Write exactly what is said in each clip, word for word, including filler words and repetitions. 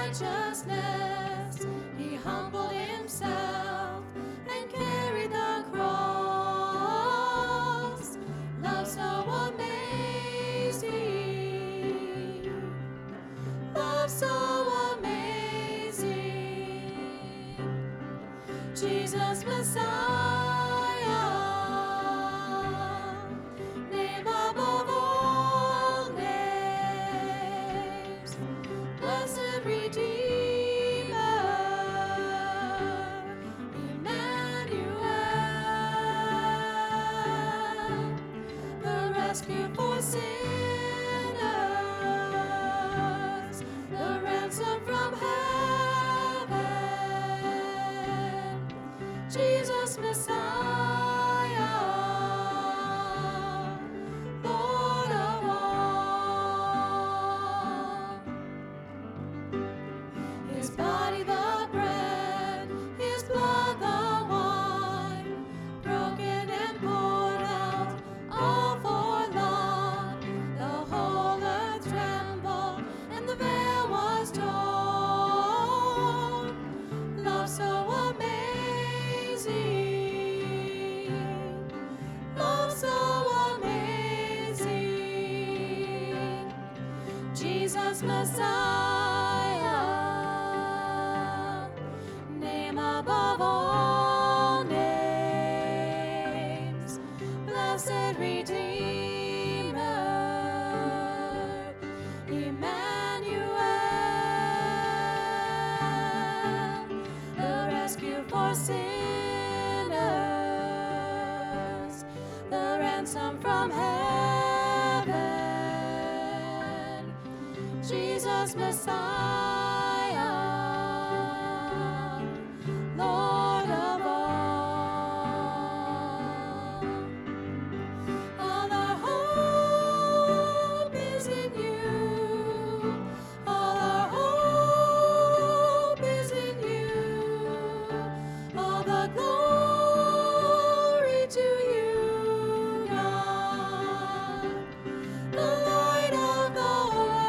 righteousness. He humbled himself and carried the cross. Love so amazing. Love so amazing. Jesus Messiah, name above all names. Blessed Redeemer, Emmanuel, the rescue for sinners, the ransom from heaven. Jesus Messiah, Lord of all. His body the bread, his blood the wine, broken and poured out, all for love. The whole earth trembled, and the veil was torn. Love so amazing, love so amazing. Jesus Messiah, name above all names. Blessed Redeemer, Emmanuel, the rescue for sinners, the ransom from heaven. Jesus Messiah, Lord of all. All our hope is in you. All our hope is in you. All the glory to you, God, the light of the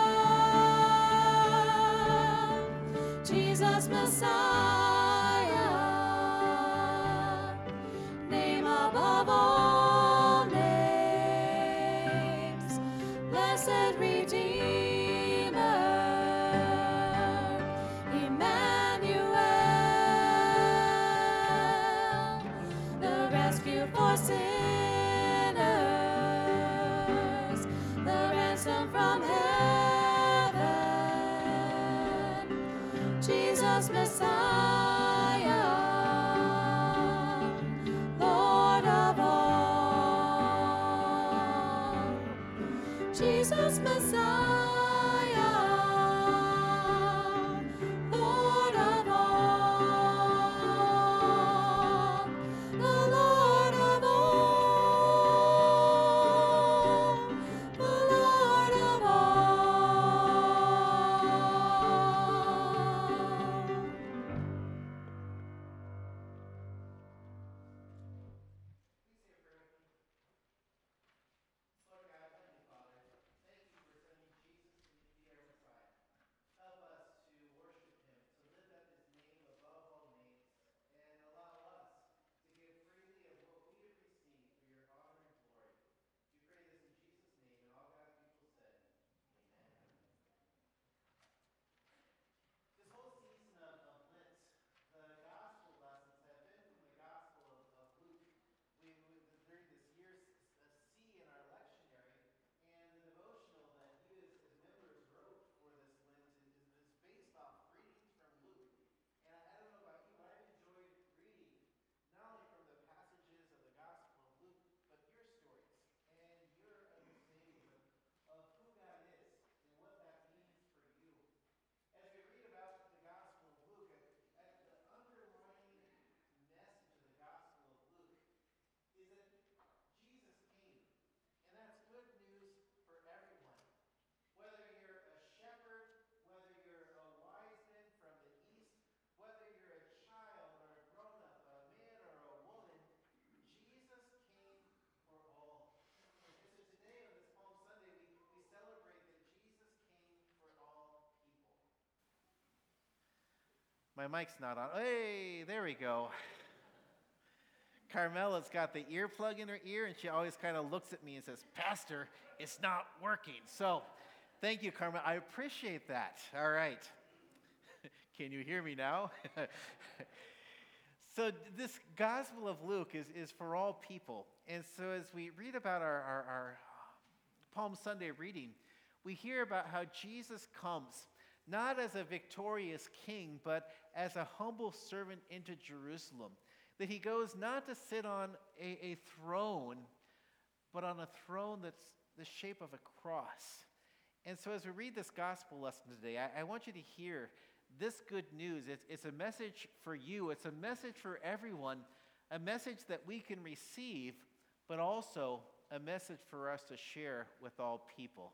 world. Jesus Messiah, name above all names. Blessed Redeemer, Emmanuel, the rescue for sinners, the ransom from heaven. Jesus Messiah, Lord of all. Jesus Messiah, Lord of all. The Lord of all. The Lord of all. My mic's not on. Hey, there we go. Carmela's got the earplug in her ear, and she always kind of looks at me and says, Pastor, it's not working. So thank you, Carmela. I appreciate that. All right. Can you hear me now? So this Gospel of Luke is, is for all people. And so as we read about our, our, our Palm Sunday reading, we hear about how Jesus comes, not as a victorious king, but as a humble servant into Jerusalem. That he goes not to sit on a, a throne, but on a throne that's the shape of a cross. And so as we read this gospel lesson today, I, I want you to hear this good news. It's, it's a message for you. It's a message for everyone, a message that we can receive, but also a message for us to share with all people.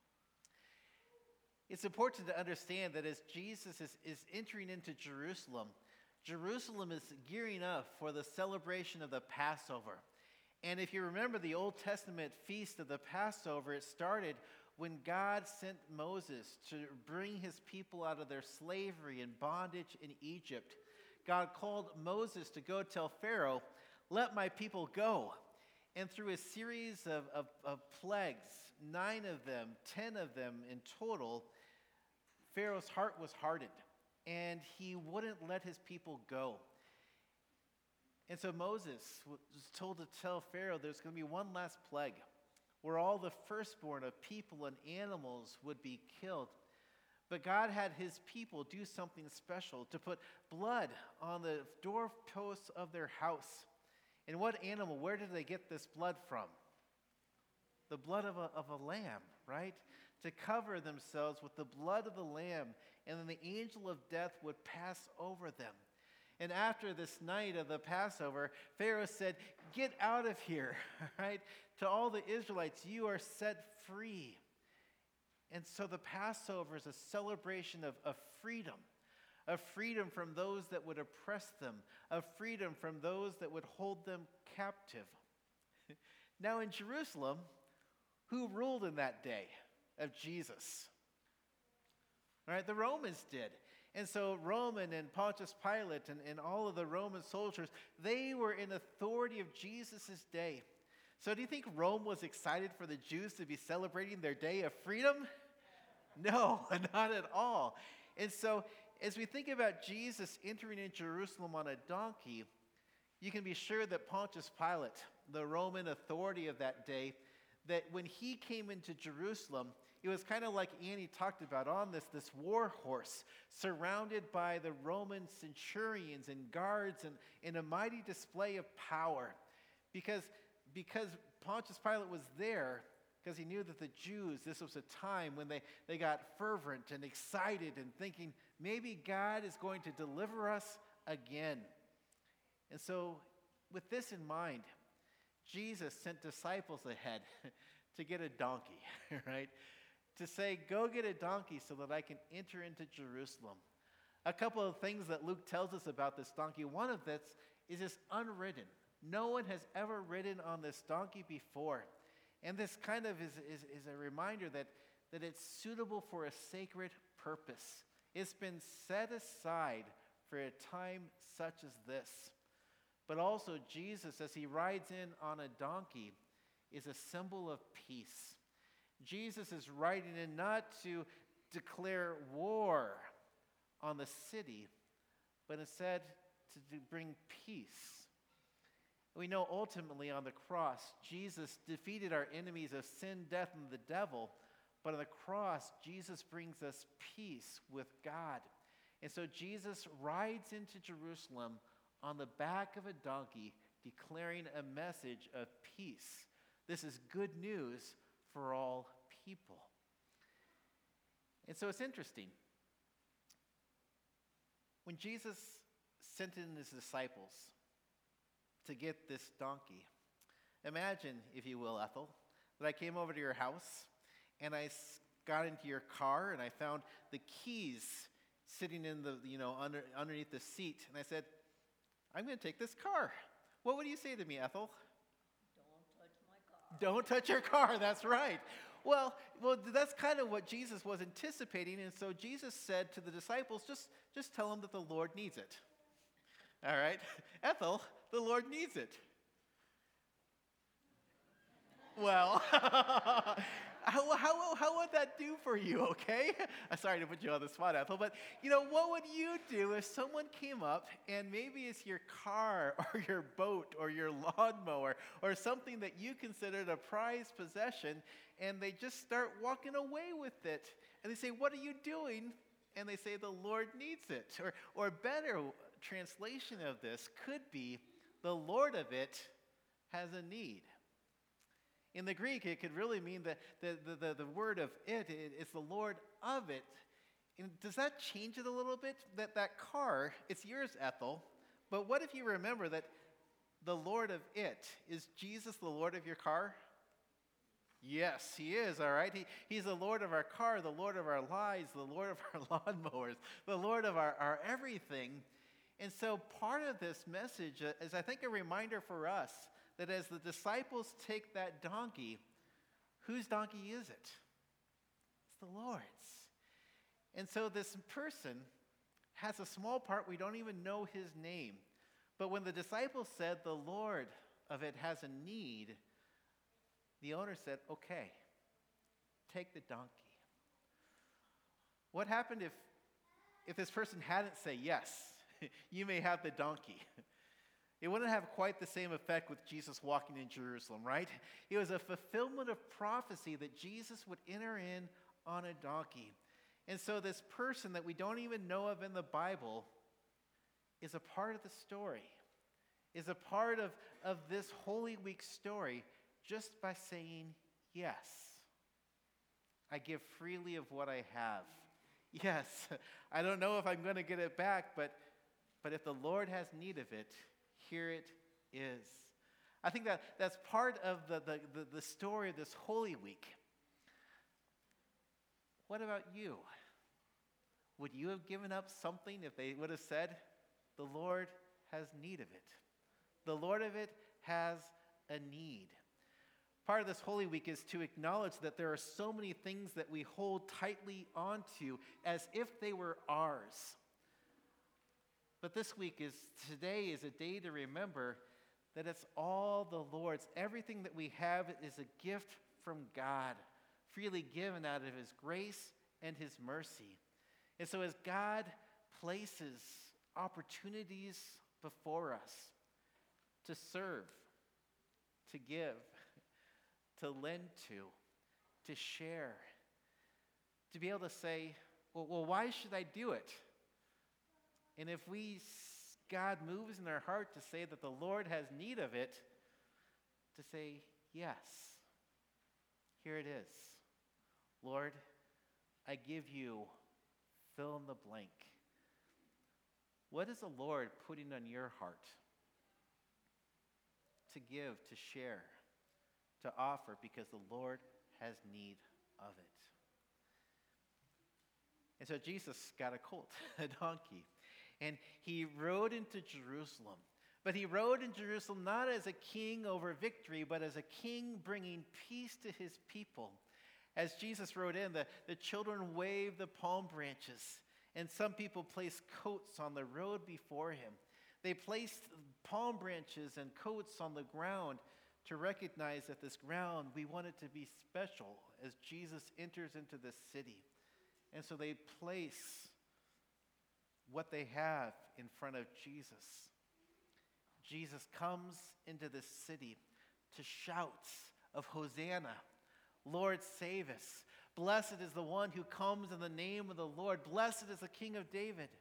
It's important to understand that as Jesus is, is entering into Jerusalem, Jerusalem is gearing up for the celebration of the Passover. And if you remember the Old Testament feast of the Passover, it started when God sent Moses to bring his people out of their slavery and bondage in Egypt. God called Moses to go tell Pharaoh, let my people go. And through a series of, of, of plagues, nine of them, ten of them in total, Pharaoh's heart was hardened, and he wouldn't let his people go. And so Moses was told to tell Pharaoh there's going to be one last plague where all the firstborn of people and animals would be killed. But God had his people do something special, to put blood on the doorposts of their house. And what animal, where did they get this blood from? The blood of a, of a lamb, right? To cover themselves with the blood of the lamb, and then the angel of death would pass over them. And after this night of the Passover, Pharaoh said, get out of here, right? To all the Israelites, you are set free. And so the Passover is a celebration of, of freedom, of freedom from those that would oppress them, of freedom from those that would hold them captive. Now in Jerusalem, who ruled in that day of Jesus? All right, the Romans did. And so Roman and Pontius Pilate and, and all of the Roman soldiers, they were in authority of Jesus' day. So do you think Rome was excited for the Jews to be celebrating their day of freedom? No, not at all. And so as we think about Jesus entering in Jerusalem on a donkey, you can be sure that Pontius Pilate, the Roman authority of that day, that when he came into Jerusalem, it was kind of like Annie talked about on this, this war horse, surrounded by the Roman centurions and guards and in a mighty display of power. Because, because Pontius Pilate was there, because he knew that the Jews, this was a time when they, they got fervent and excited and thinking, maybe God is going to deliver us again. And so with this in mind, Jesus sent disciples ahead to get a donkey, right? To say, go get a donkey so that I can enter into Jerusalem. A couple of things that Luke tells us about this donkey. One of this is it's unridden. No one has ever ridden on this donkey before. And this kind of is, is, is a reminder that, that it's suitable for a sacred purpose. It's been set aside for a time such as this. But also Jesus, as he rides in on a donkey, is a symbol of peace. Jesus is riding in not to declare war on the city, but instead to, to bring peace. We know ultimately on the cross, Jesus defeated our enemies of sin, death, and the devil, but on the cross, Jesus brings us peace with God. And so Jesus rides into Jerusalem on the back of a donkey, declaring a message of peace. This is good news for all people. And so it's interesting. When Jesus sent in his disciples to get this donkey, imagine, if you will, Ethel, that I came over to your house and I got into your car and I found the keys sitting in the, you know, under, underneath the seat, and I said, I'm going to take this car. What would you say to me, Ethel? Don't touch my car. Don't touch your car, that's right. Well, well, that's kind of what Jesus was anticipating, and so Jesus said to the disciples, just, just tell them that the Lord needs it. All right? Ethel, the Lord needs it. Well, how, how, how would that do for you, okay? I'm sorry to put you on the spot, Ethel, but, you know, what would you do if someone came up and maybe it's your car or your boat or your lawnmower or something that you considered a prized possession, and they just start walking away with it, and they say, what are you doing? And they say, the Lord needs it. Or, or a better translation of this could be, the Lord of it has a need. In the Greek, it could really mean the, the, the, the, the word of it, it, it's the Lord of it. And does that change it a little bit? That that car, it's yours, Ethel, but what if you remember that the Lord of it, is Jesus the Lord of your car? Yes, he is, all right? He, he's the Lord of our car, the Lord of our lives, the Lord of our lawnmowers, the Lord of our, our everything. And so part of this message is, I think, a reminder for us that as the disciples take that donkey, whose donkey is it? It's the Lord's. And so this person has a small part, we don't even know his name. But when the disciples said the Lord of it has a need, the owner said, okay, take the donkey. What happened if, if this person hadn't said, yes, you may have the donkey? It wouldn't have quite the same effect with Jesus walking in Jerusalem, right? It was a fulfillment of prophecy that Jesus would enter in on a donkey. And so this person that we don't even know of in the Bible is a part of the story, is a part of, of this Holy Week story just by saying, yes, I give freely of what I have. Yes, I don't know if I'm going to get it back, but, but if the Lord has need of it, here it is. I think that that's part of the, the, the, the story of this Holy Week. What about you? Would you have given up something if they would have said, the Lord has need of it? The Lord of it has a need. Part of this Holy Week is to acknowledge that there are so many things that we hold tightly onto as if they were ours. But this week is, today is a day to remember that it's all the Lord's. Everything that we have is a gift from God, freely given out of his grace and his mercy. And so as God places opportunities before us to serve, to give, to lend to, to share, to be able to say, well, well why should I do it? And if we, God moves in our heart to say that the Lord has need of it, to say, yes, here it is. Lord, I give you, fill in the blank. What is the Lord putting on your heart to give, to share, to offer, because the Lord has need of it? And so Jesus got a colt, a donkey. And he rode into Jerusalem. But he rode in Jerusalem not as a king over victory, but as a king bringing peace to his people. As Jesus rode in, the, the children waved the palm branches, and some people placed coats on the road before him. They placed palm branches and coats on the ground to recognize that this ground, we want it to be special as Jesus enters into the city. And so they place what they have in front of Jesus. Jesus comes into this city to shouts of Hosanna, Lord, save us. Blessed is the one who comes in the name of the Lord. Blessed is the King of David.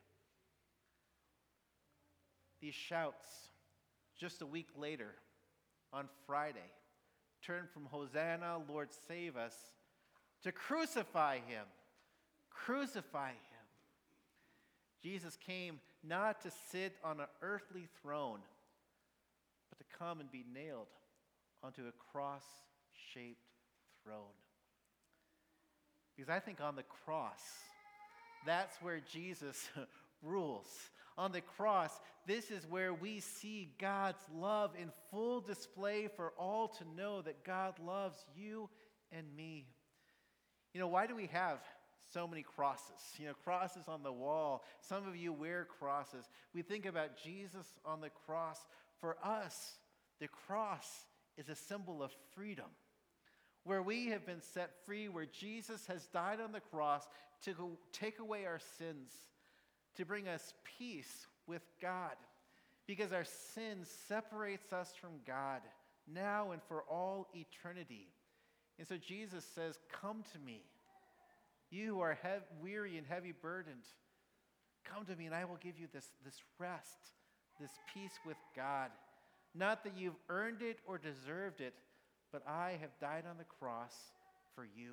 These shouts, just a week later, on Friday, turned from Hosanna, Lord, save us, to crucify him. Crucify him. Jesus came not to sit on an earthly throne, but to come and be nailed onto a cross-shaped throne. Because I think on the cross, that's where Jesus rules. On the cross, this is where we see God's love in full display for all to know that God loves you and me. You know, why do we have so many crosses? You know, crosses on the wall. Some of you wear crosses. We think about Jesus on the cross. For us, the cross is a symbol of freedom, where we have been set free, where Jesus has died on the cross to go take away our sins, to bring us peace with God, because our sin separates us from God now and for all eternity. And so Jesus says, come to me, you who are heavy, weary and heavy burdened. Come to me and I will give you this, this rest, this peace with God. Not that you've earned it or deserved it, but I have died on the cross for you.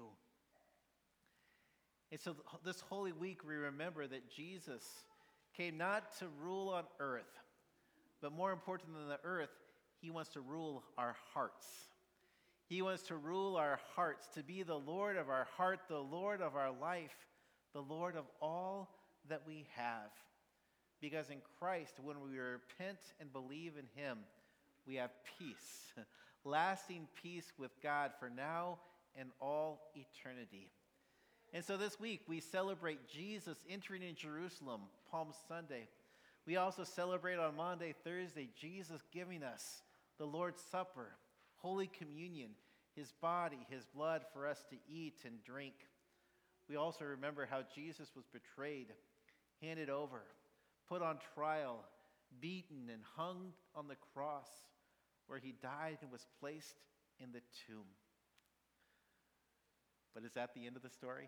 And so this Holy Week, we remember that Jesus came not to rule on earth, but more important than the earth, he wants to rule our hearts. He wants to rule our hearts, to be the Lord of our heart, the Lord of our life, the Lord of all that we have. Because in Christ, when we repent and believe in him, we have peace, lasting peace with God for now and all eternity. And so this week, we celebrate Jesus entering in Jerusalem, Palm Sunday. We also celebrate on Maundy, Thursday, Jesus giving us the Lord's Supper, Holy Communion, his body, his blood for us to eat and drink. We also remember how Jesus was betrayed, handed over, put on trial, beaten, and hung on the cross, where he died and was placed in the tomb. But is that the end of the story?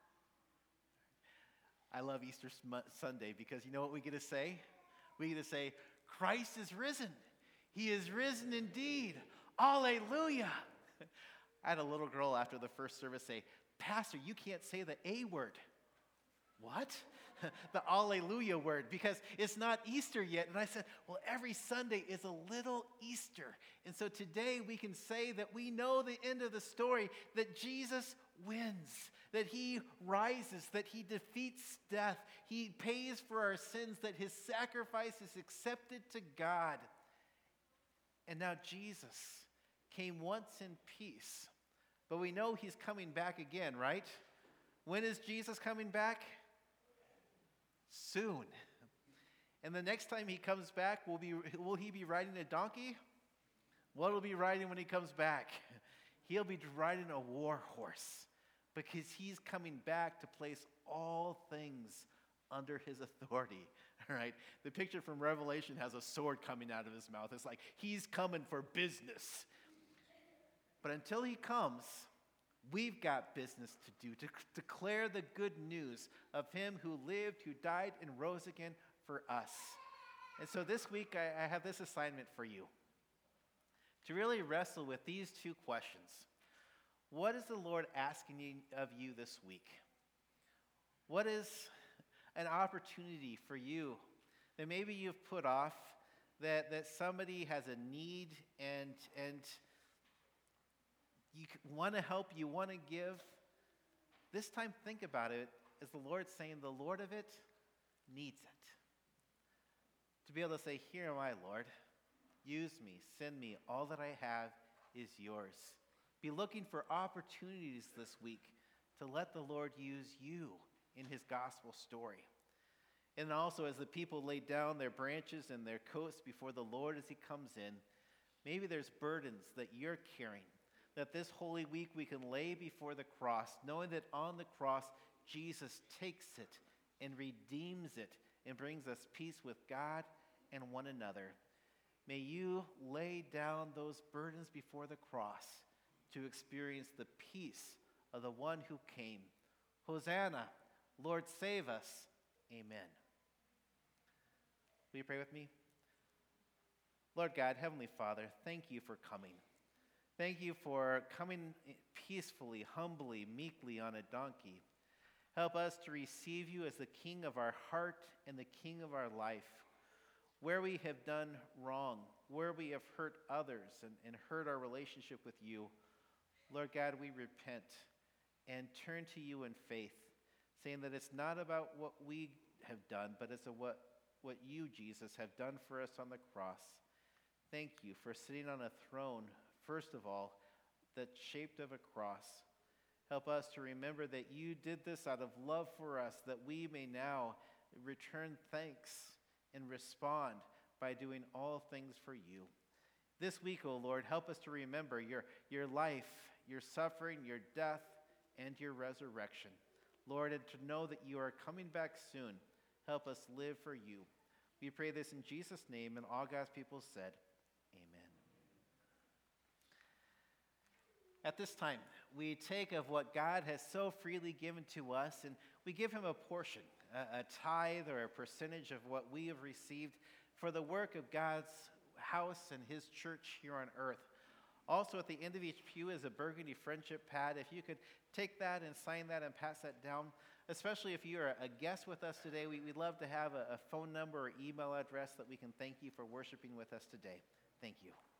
I love Easter Sunday because you know what we get to say? We get to say, Christ is risen. He is risen indeed. Alleluia. I had a little girl after the first service say, Pastor, you can't say the A word. What? The Alleluia word, because it's not Easter yet. And I said, well, every Sunday is a little Easter. And so today we can say that we know the end of the story, that Jesus wins, that he rises, that he defeats death, he pays for our sins, that his sacrifice is accepted to God. And now Jesus came once in peace, but we know he's coming back again, right? When is Jesus coming back? Soon. And the next time he comes back, will, be, will he be riding a donkey? What will he be riding when he comes back? He'll be riding a war horse, because he's coming back to place all things under his authority. All right? The picture from Revelation has a sword coming out of his mouth. It's like he's coming for business. But until he comes, we've got business to do, to c- declare the good news of him who lived, who died, and rose again for us. And so this week, I, I have this assignment for you, to really wrestle with these two questions. What is the Lord asking you, of you this week? What is an opportunity for you that maybe you've put off, that, that somebody has a need and, and you want to help, you want to give? This time, think about it as the Lord saying, the Lord of it needs it. To be able to say, here am I, Lord. Use me, send me. All that I have is yours. Be looking for opportunities this week to let the Lord use you in his gospel story. And also, as the people lay down their branches and their coats before the Lord as he comes in, maybe there's burdens that you're carrying, that this Holy Week we can lay before the cross, knowing that on the cross, Jesus takes it and redeems it and brings us peace with God and one another. May you lay down those burdens before the cross to experience the peace of the one who came. Hosanna, Lord, save us. Amen. Will you pray with me? Lord God, Heavenly Father, thank you for coming. Thank you for coming peacefully, humbly, meekly on a donkey. Help us to receive you as the King of our heart and the King of our life. Where we have done wrong, where we have hurt others and, and hurt our relationship with you, Lord God, we repent and turn to you in faith, saying that it's not about what we have done, but it's a what, what you, Jesus, have done for us on the cross. Thank you for sitting on a throne, first of all, that's shaped of a cross. Help us to remember that you did this out of love for us, that we may now return thanks and respond by doing all things for you. This week, O Lord, help us to remember your, your life, your suffering, your death, and your resurrection. Lord, and to know that you are coming back soon. Help us live for you. We pray this in Jesus' name, and all God's people said, amen. At this time, we take of what God has so freely given to us, and we give him a portion, a, a tithe or a percentage of what we have received for the work of God's house and his church here on earth. Also, at the end of each pew is a burgundy friendship pad. If you could take that and sign that and pass that down, especially if you're a guest with us today, we, we'd love to have a, a phone number or email address that we can thank you for worshiping with us today. Thank you.